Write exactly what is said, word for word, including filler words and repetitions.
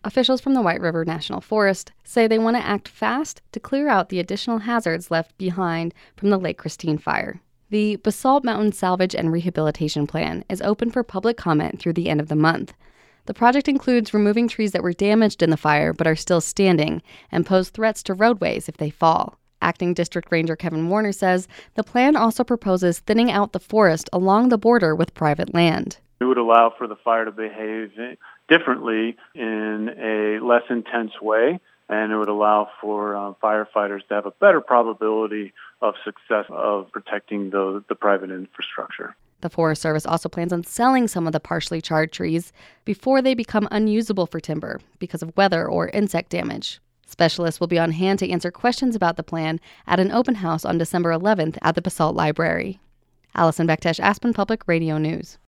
Officials from the White River National Forest say they want to act fast to clear out the additional hazards left behind from the Lake Christine fire. The Basalt Mountain Salvage and Rehabilitation Plan is open for public comment through the end of the month. The project includes removing trees that were damaged in the fire but are still standing and pose threats to roadways if they fall. Acting District Ranger Kevin Warner says the plan also proposes thinning out the forest along the border with private land. It would allow for the fire to behave differently in a less intense way, and it would allow for uh, firefighters to have a better probability of success of protecting the, the private infrastructure. The Forest Service also plans on selling some of the partially charred trees before they become unusable for timber because of weather or insect damage. Specialists will be on hand to answer questions about the plan at an open house on December eleventh at the Basalt Library. Allison Bektesh, Aspen Public Radio News.